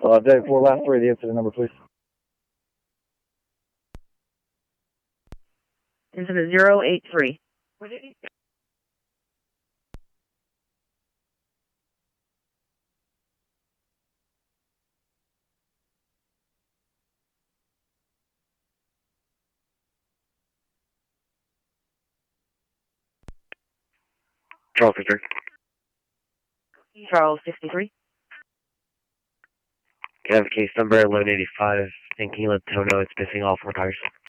Day 4, last 3, the incident number, please. Incident 083. Charles 53. Charles 53. Can I have case number 1185 in Kingland, Tono? It's missing all 4 tires.